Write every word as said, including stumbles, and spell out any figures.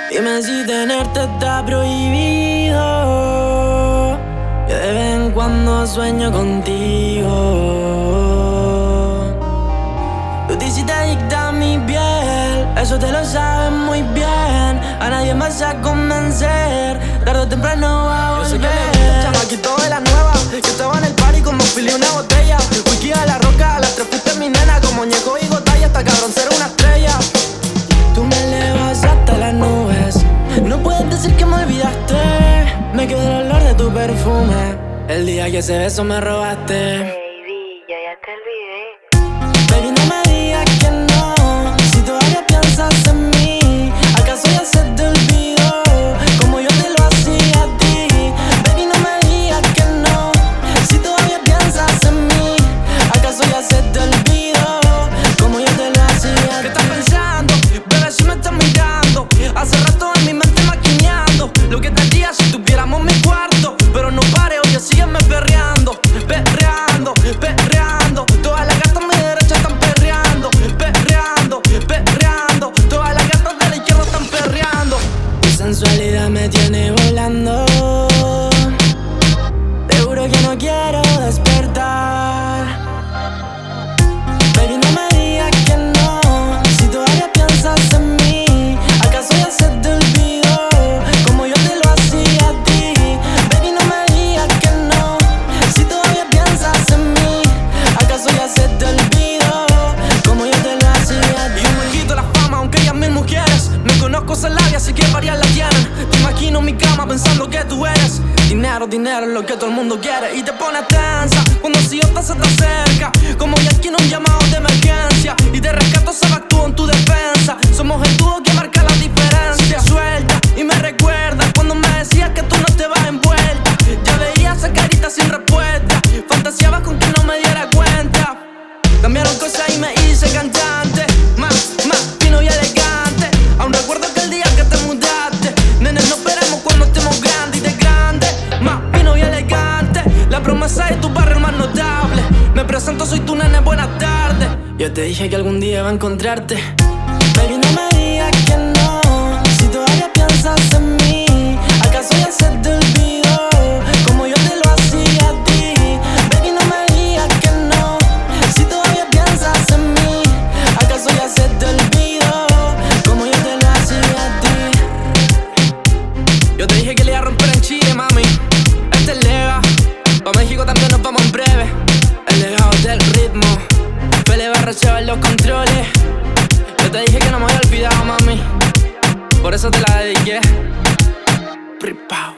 Dime si tenerte está prohibido, que de vez en cuando sueño contigo. Tú te hiciste adicta a mi piel, eso te lo sabes muy bien. A nadie me vas a convencer, tarde o temprano va a volver. Yo sé que le gusta el chamaquito de la nueva, que estaba en el party como Philly una botella. Whisky a la roca, a las tres fuiste mi nena, como Ñeco y Gotay, hasta cabrón ser una estrella. Tú me elevas hasta las nubes, no puedes decir que me olvidaste. Me quedó el olor de tu perfume, el día que ese beso me robaste. Baby, yo ya te olvidé. Baby, no me digas que no, si todavía piensas en mí. ¿Acaso ya se te olvidó, como yo te lo hacía a ti? Baby, no me digas que no, si todavía piensas en mí. ¿Acaso ya se te olvidó, como yo te lo hacía a ti? ¿Qué estás pensando? Bebé, si me estás mirando, hace rato en mi mente maquineando lo que te haría si tuviéramos mi cuarto. Pero no pare, oye, sígueme perreando, perreando, perreando. Todas las gatas a mi derecha están perreando, perreando, perreando. Todas las gatas de la izquierda están perreando. Tu sensualidad me tiene volando, te juro que no quiero despertar. Baby, no me digas que no, si todavía piensas en mí. ¿Acaso ya se te olvidó, como yo te lo hacía a ti? Baby, no me digas que no, si todavía piensas en mí. ¿Acaso ya se te olvidó, como yo te lo hacía a ti? Y yo me quito la fama, aunque ellas mil mujeres. Me conozco esa labia, así que varias la tienen. Te imagino en mi cama pensando que tú eres. Dinero, dinero es lo que todo el mundo quiere. Y te pones tensa cuando si otra se te acerca, como ya aquí un llamado de emergencia. Y te rescato, se actúo en tu defensa. Somos el dúo que marca la diferencia. Suelta y me recuerdas cuando me decías que tú no te vas envuelta. Ya veía esa carita sin respuesta, fantaseabas con que no me diera cuenta. Cambiaron cosas y me hice cantante, más, más fino y elegante. Aún recuerdo aquel día que te mudaste. Nene, no esperemos cuando estemos grandes y de grande, más fino y elegante. La promesa de tu barrio es más notable. Me presento, soy tu nene, buenas tardes. Yo te dije que algún día iba a encontrarte. Baby, no me digas que no, si todavía piensas en mí. ¿Acaso ya se te olvidó, como yo te lo hacía a ti? Baby, no me digas que no, si todavía piensas en mí. ¿Acaso ya se te olvidó, como yo te lo hacía a ti? Yo te dije que le iba a romper en Chile, mami. Este es Lega, pa' México también nos vamos en breve. El legado del ritmo, Pele Barra lleva los controles. Yo te dije que no me había olvidado, mami, por eso te la dediqué. Pripao.